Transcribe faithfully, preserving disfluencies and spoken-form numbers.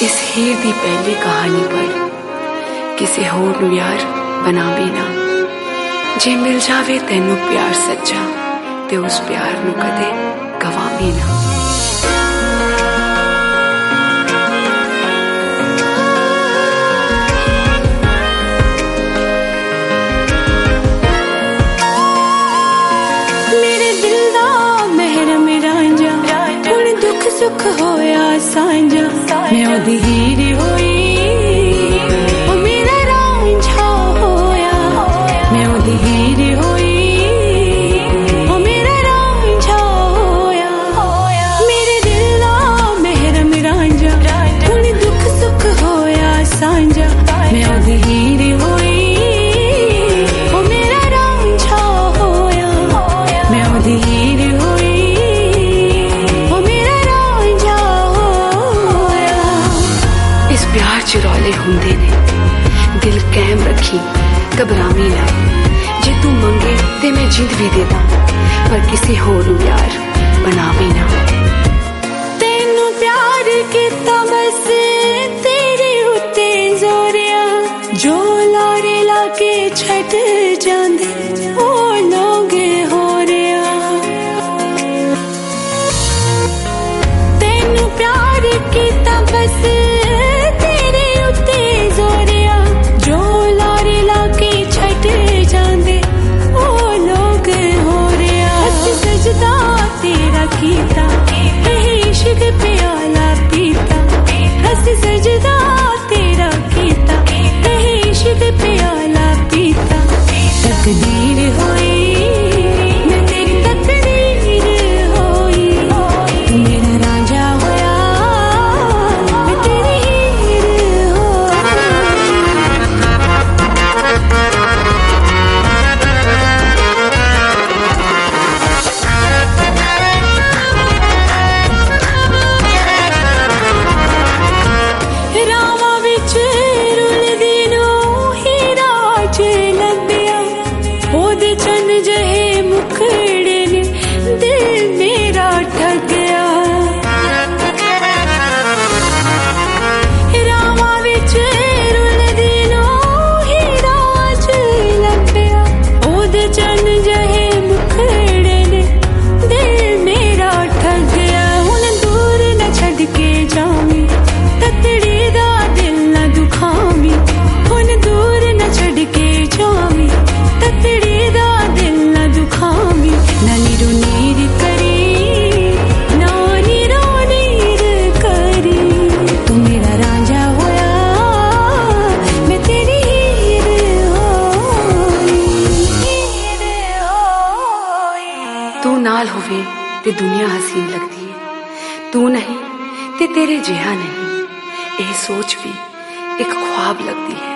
इस हीर दी पहली कहानी पढ़ किसी होर नूं यार बनावे ना। जे मिल जावे तैनू प्यार सच्चा ते उस प्यार नूं कदे गवावे ना। मेरे दिल दा महरम रांझा हुण दुख सुख होया सांझा, मैं ओदी हीर होई ओ मेरा रांझा होया, मैं ओदी हीर होई ओ मेरा रांझा होया। मेरे दिल दा महरम रांझा हुण दुख सुख होया सांझा, मैं ओदी हीर होई ओ मेरा रांझा होया, मैं ओदी हीर होई ओ मेरा रांझा होया। इस प्यार च रौले हुंदे ने, दिल कैम रखी घबरावी ना। जे तू मंगे ते मैं जिंद भी दे दा, पर किसी होर नूं यार बनावी ना। तेनू प्यार कीता बस तेरे उत्ते जोरिया, जो लारे लाके छट जांदे ओ लोग हो रिया। तेनू प्यार कीता बस तेरे उत्ते जोरिया, जो लारे लाके छट जांदे ओ लोग हो रिया। हस सजदा तेरा कीता इश्क प्याला पीता, हस सजदा तेरा कीता इश्क प्याला पीता। तकदीर होई मैं तेरी तकदीर होई, तू मेरा रांझा होया मैं तेरी हीर होई। रावां विच रुलदी नूं हीरा च लब्भिया, ओदे चन जहे मुखड़े ने दिल मेरा ठग्गिया। रावां विच रुलदी नूं हीरा च लब्भिया, ओदे चन जहे मुखड़े ने दिल मेरा ठग्गिया। हुण दूर न छड्ड के जावी ततड़ी दा दिल न दुखावी, हुण दूर न छड्ड के जावी ततड़ी दा दिल न दुखावी। ना नीरो नीर करी ना नीरो नीर करी, तू मेरा रांझा होया मैं तेरी हीर होई, हीर होई। तू नाल होवे ते दुनिया हसीन लगदी है, तू नहीं ते तेरे जिहा नहीं, यह सोच भी एक ख्वाब लगती है।